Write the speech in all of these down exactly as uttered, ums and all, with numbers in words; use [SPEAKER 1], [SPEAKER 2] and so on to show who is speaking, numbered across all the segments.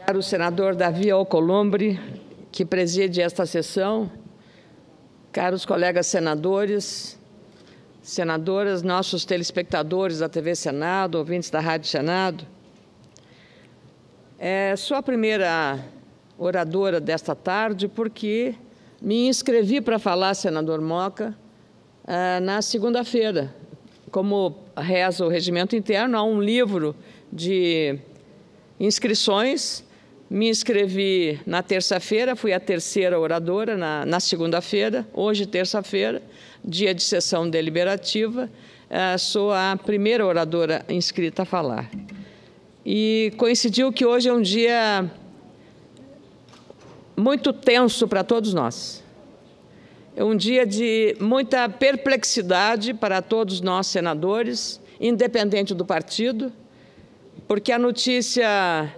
[SPEAKER 1] Caro senador Davi Alcolumbre, que preside esta sessão, caros colegas senadores, senadoras, nossos telespectadores da T V Senado, ouvintes da Rádio Senado, é, sou a primeira oradora desta tarde porque me inscrevi para falar, senador Moca, na segunda-feira. Como reza o regimento interno, há um livro de inscrições. Me inscrevi na terça-feira, fui a terceira oradora na, na segunda-feira. Hoje, terça-feira, dia de sessão deliberativa, sou a primeira oradora inscrita a falar. E coincidiu que hoje é um dia muito tenso para todos nós. É um dia de muita perplexidade para todos nós, senadores, independente do partido, porque a notícia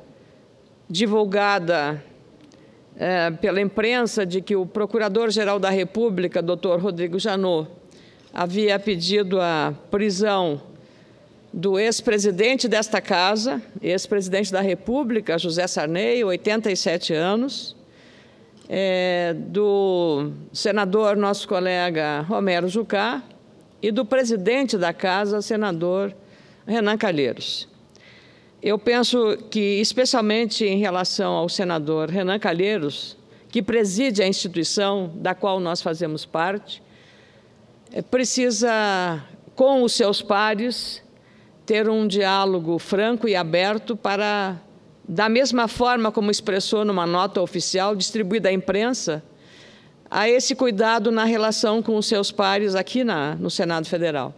[SPEAKER 1] divulgada é, pela imprensa de que o Procurador-Geral da República, doutor Rodrigo Janot, havia pedido a prisão do ex-presidente desta casa, ex-presidente da República, José Sarney, oitenta e sete anos, É, do senador, nosso colega Romero Jucá, e do presidente da Casa, senador Renan Calheiros. Eu penso que, especialmente em relação ao senador Renan Calheiros, que preside a instituição da qual nós fazemos parte, é, precisa, com os seus pares, ter um diálogo franco e aberto para, da mesma forma como expressou numa nota oficial distribuída à imprensa, a esse cuidado na relação com os seus pares aqui na, no Senado Federal.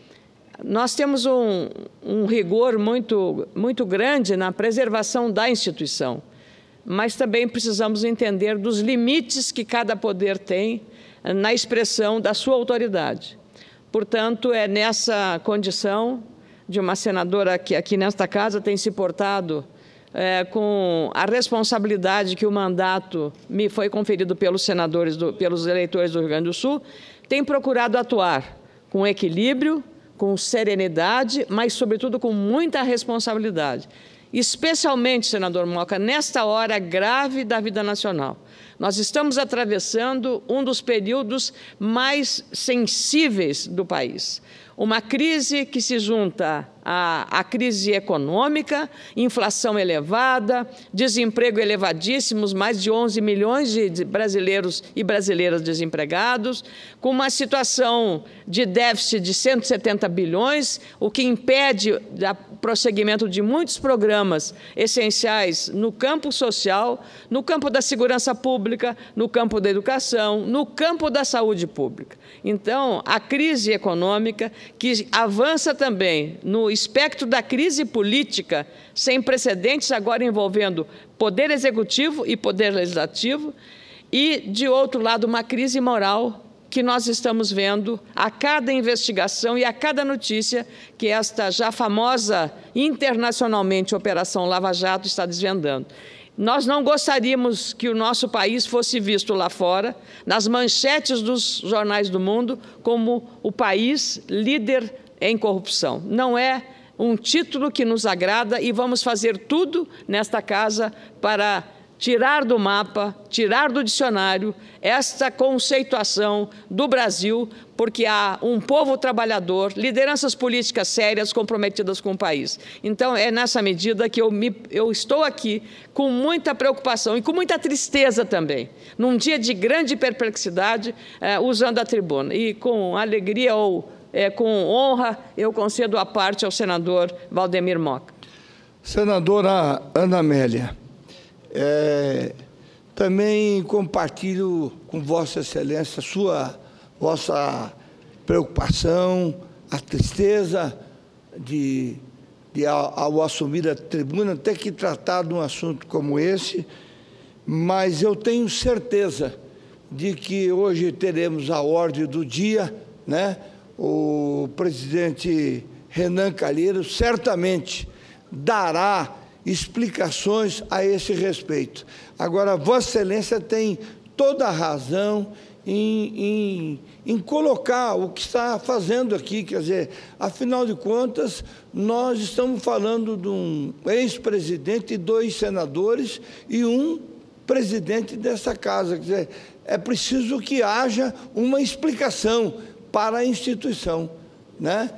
[SPEAKER 1] Nós temos um, um rigor muito, muito grande na preservação da instituição, mas também precisamos entender dos limites que cada poder tem na expressão da sua autoridade. Portanto, é nessa condição de uma senadora que aqui nesta casa tem se portado É, com a responsabilidade que o mandato me foi conferido pelos senadores, do, pelos eleitores do Rio Grande do Sul, tem procurado atuar com equilíbrio, com serenidade, mas, sobretudo, com muita responsabilidade. Especialmente, senador Moca, nesta hora grave da vida nacional. Nós estamos atravessando um dos períodos mais sensíveis do país. Uma crise que se junta à, à crise econômica, inflação elevada, desemprego elevadíssimos, mais de onze milhões de brasileiros e brasileiras desempregados, com uma situação de déficit de cento e setenta bilhões, o que impede o prosseguimento de muitos programas essenciais no campo social, no campo da segurança pública, no campo da educação, no campo da saúde pública. Então, a crise econômica, que avança também no espectro da crise política, sem precedentes, agora envolvendo poder executivo e poder legislativo, e, de outro lado, uma crise moral que nós estamos vendo a cada investigação e a cada notícia que esta já famosa internacionalmente Operação Lava Jato está desvendando. Nós não gostaríamos que o nosso país fosse visto lá fora, nas manchetes dos jornais do mundo, como o país líder em corrupção. Não é um título que nos agrada e vamos fazer tudo nesta casa para tirar do mapa, tirar do dicionário esta conceituação do Brasil, porque há um povo trabalhador, lideranças políticas sérias comprometidas com o país. Então, é nessa medida que eu, me, eu estou aqui com muita preocupação e com muita tristeza também, num dia de grande perplexidade, eh, usando a tribuna. E com alegria ou eh, com honra, eu concedo a parte ao senador Valdemir Moca.
[SPEAKER 2] Senadora Ana Amélia, É, também compartilho com Vossa Excelência a sua vossa preocupação, a tristeza de, de ao, ao assumir a tribuna, ter que tratar de um assunto como esse, mas eu tenho certeza de que hoje teremos a ordem do dia, né? O presidente Renan Calheiros certamente dará explicações a esse respeito. Agora, Vossa Excelência tem toda a razão em, em, em colocar o que está fazendo aqui. Quer dizer, afinal de contas, nós estamos falando de um ex-presidente e dois senadores e um presidente dessa casa. Quer dizer, é preciso que haja uma explicação para a instituição, né?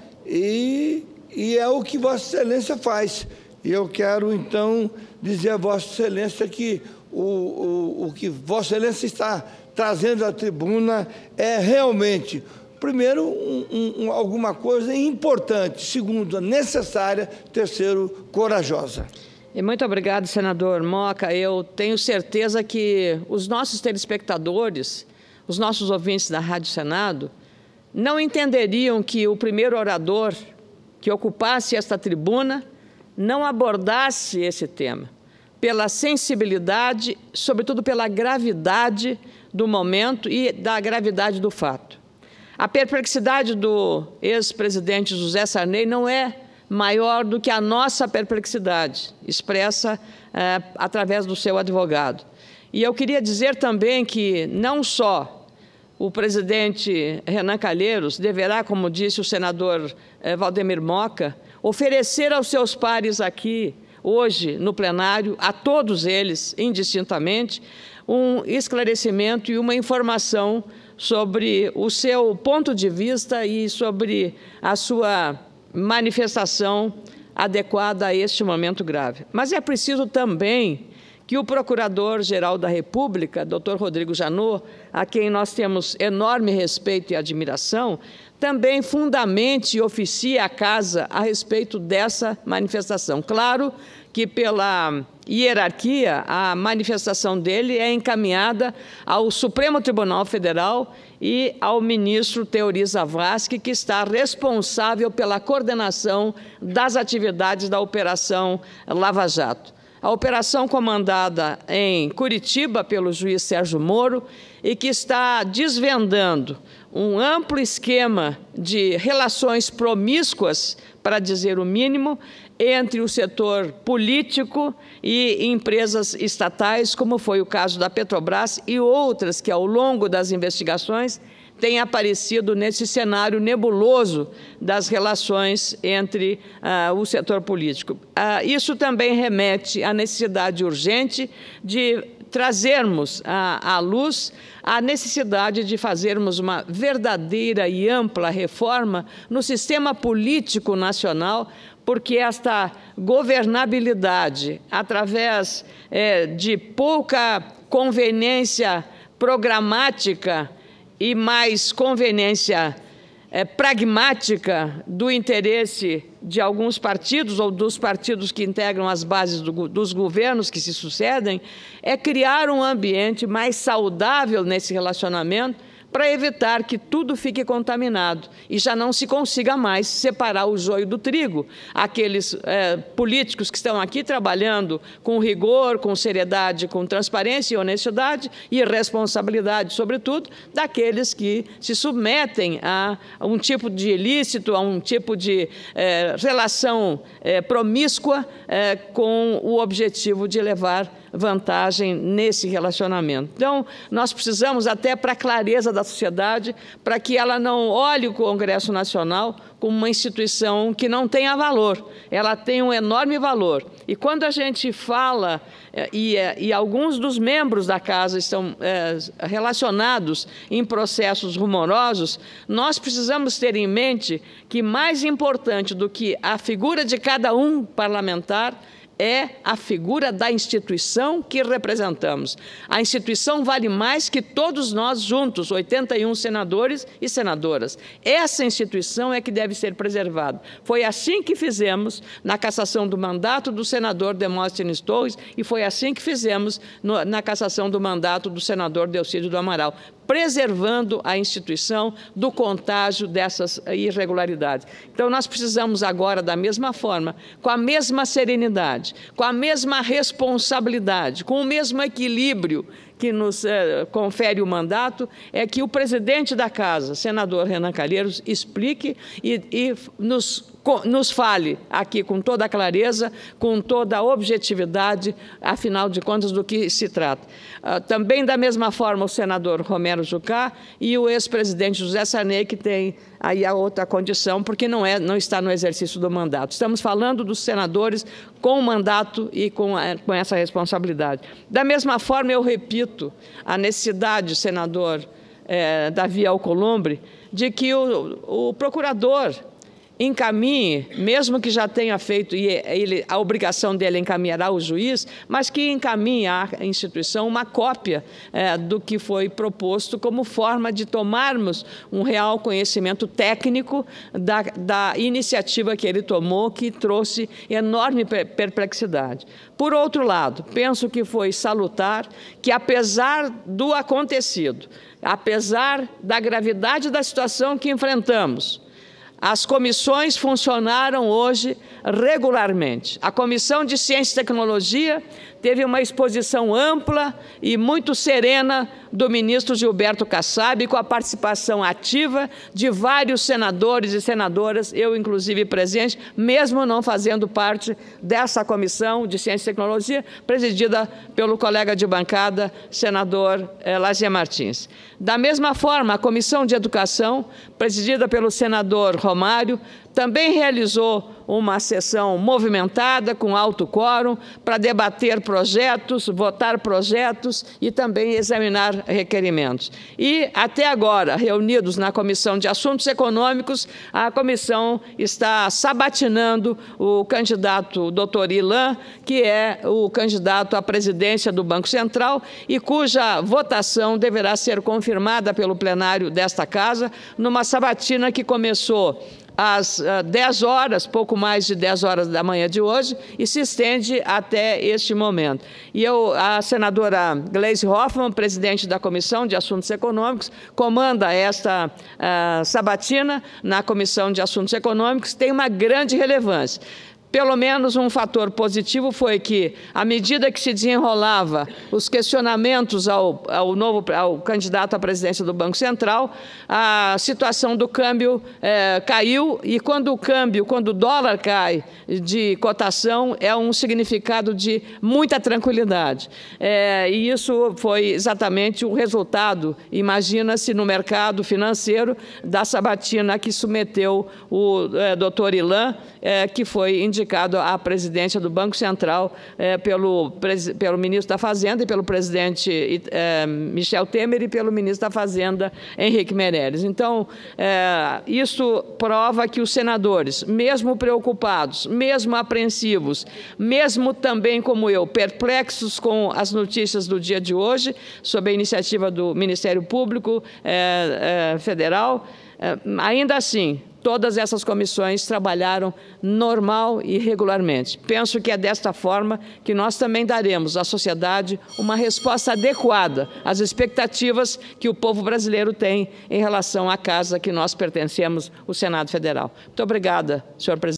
[SPEAKER 2] E, e é o que Vossa Excelência faz. E eu quero, então, dizer a Vossa Excelência que o, o, o que Vossa Excelência está trazendo à tribuna é realmente, primeiro, um, um, alguma coisa importante, segundo, necessária, terceiro, corajosa.
[SPEAKER 1] E muito obrigado, senador Moca. Eu tenho certeza que os nossos telespectadores, os nossos ouvintes da Rádio Senado, não entenderiam que o primeiro orador que ocupasse esta tribuna não abordasse esse tema, pela sensibilidade, sobretudo pela gravidade do momento e da gravidade do fato. A perplexidade do ex-presidente José Sarney não é maior do que a nossa perplexidade, expressa é, através do seu advogado. E eu queria dizer também que não só o presidente Renan Calheiros deverá, como disse o senador é, Valdemir Moca, oferecer aos seus pares aqui, hoje, no plenário, a todos eles, indistintamente, um esclarecimento e uma informação sobre o seu ponto de vista e sobre a sua manifestação adequada a este momento grave. Mas é preciso também que o Procurador-Geral da República, doutor Rodrigo Janot, a quem nós temos enorme respeito e admiração, também fundamente e oficie a Casa a respeito dessa manifestação. Claro que, pela hierarquia, a manifestação dele é encaminhada ao Supremo Tribunal Federal e ao ministro Teori Zavascki, que está responsável pela coordenação das atividades da Operação Lava Jato. A operação comandada em Curitiba pelo juiz Sérgio Moro e que está desvendando um amplo esquema de relações promíscuas, para dizer o mínimo, entre o setor político e empresas estatais, como foi o caso da Petrobras e outras que, ao longo das investigações, têm aparecido nesse cenário nebuloso das relações entre uh, o setor político. Uh, isso também remete à necessidade urgente de trazermos à, à luz a necessidade de fazermos uma verdadeira e ampla reforma no sistema político nacional, porque esta governabilidade, através é, de pouca conveniência programática e mais conveniência é, pragmática do interesse de alguns partidos ou dos partidos que integram as bases do, dos governos que se sucedem, é criar um ambiente mais saudável nesse relacionamento para evitar que tudo fique contaminado e já não se consiga mais separar o joio do trigo. Aqueles é, políticos que estão aqui trabalhando com rigor, com seriedade, com transparência e honestidade e responsabilidade, sobretudo, daqueles que se submetem a um tipo de ilícito, a um tipo de é, relação é, promíscua é, com o objetivo de levar vantagem nesse relacionamento. Então, nós precisamos, até para a clareza da sociedade, para que ela não olhe o Congresso Nacional como uma instituição que não tenha valor. Ela tem um enorme valor. E quando a gente fala, e, e alguns dos membros da Casa estão é, relacionados em processos rumorosos, nós precisamos ter em mente que mais importante do que a figura de cada um parlamentar é a figura da instituição que representamos. A instituição vale mais que todos nós juntos, oitenta e um senadores e senadoras. Essa instituição é que deve ser preservada. Foi assim que fizemos na cassação do mandato do senador Demóstenes Torres e foi assim que fizemos no, na cassação do mandato do senador Delcídio do Amaral, preservando a instituição do contágio dessas irregularidades. Então, nós precisamos agora, da mesma forma, com a mesma serenidade, com a mesma responsabilidade, com o mesmo equilíbrio que nos eh, confere o mandato é que o presidente da Casa, senador Renan Calheiros, explique e, e nos nos fale aqui com toda a clareza, com toda a objetividade, afinal de contas, do que se trata. Uh, também, da mesma forma, o senador Romero Jucá e o ex-presidente José Sarney, que tem aí a outra condição, porque não, é, não está no exercício do mandato. Estamos falando dos senadores com o mandato e com, a, com essa responsabilidade. Da mesma forma, eu repito a necessidade, senador eh, Davi Alcolumbre, de que o, o procurador encaminhe, mesmo que já tenha feito, e ele, a obrigação dele encaminhará ao juiz, mas que encaminhe à instituição uma cópia é, do que foi proposto como forma de tomarmos um real conhecimento técnico da, da iniciativa que ele tomou, que trouxe enorme perplexidade. Por outro lado, penso que foi salutar que, apesar do acontecido, apesar da gravidade da situação que enfrentamos, as comissões funcionaram hoje regularmente. A Comissão de Ciência e Tecnologia teve uma exposição ampla e muito serena do ministro Gilberto Kassab, com a participação ativa de vários senadores e senadoras, eu inclusive presente, mesmo não fazendo parte dessa Comissão de Ciência e Tecnologia, presidida pelo colega de bancada, senador eh, Lazier Martins. Da mesma forma, a Comissão de Educação, presidida pelo senador Romário, também realizou uma sessão movimentada, com alto quórum, para debater projetos, votar projetos e também examinar requerimentos. E, até agora, reunidos na Comissão de Assuntos Econômicos, a comissão está sabatinando o candidato doutor Ilan, que é o candidato à presidência do Banco Central e cuja votação deverá ser confirmada pelo plenário desta Casa, numa sabatina que começou às dez horas, pouco mais de dez horas da manhã de hoje, e se estende até este momento. E eu, a senadora Gleisi Hoffmann, presidente da Comissão de Assuntos Econômicos, comanda esta uh, sabatina na Comissão de Assuntos Econômicos, tem uma grande relevância. Pelo menos um fator positivo foi que, à medida que se desenrolava os questionamentos ao, ao novo ao candidato à presidência do Banco Central, a situação do câmbio eh, caiu, e quando o câmbio, quando o dólar cai de cotação, é um significado de muita tranquilidade. Eh, e isso foi exatamente o resultado, imagina-se, no mercado financeiro, da sabatina que submeteu o eh, doutor Ilan, eh, que foi indicado indicado à presidência do Banco Central eh, pelo, pelo ministro da Fazenda e pelo presidente eh, Michel Temer e pelo ministro da Fazenda, Henrique Meirelles. Então, eh, isso prova que os senadores, mesmo preocupados, mesmo apreensivos, mesmo também como eu, perplexos com as notícias do dia de hoje, sob a iniciativa do Ministério Público eh, eh, Federal, eh, ainda assim, todas essas comissões trabalharam normal e regularmente. Penso que é desta forma que nós também daremos à sociedade uma resposta adequada às expectativas que o povo brasileiro tem em relação à casa que nós pertencemos, o Senado Federal. Muito obrigada, senhor presidente.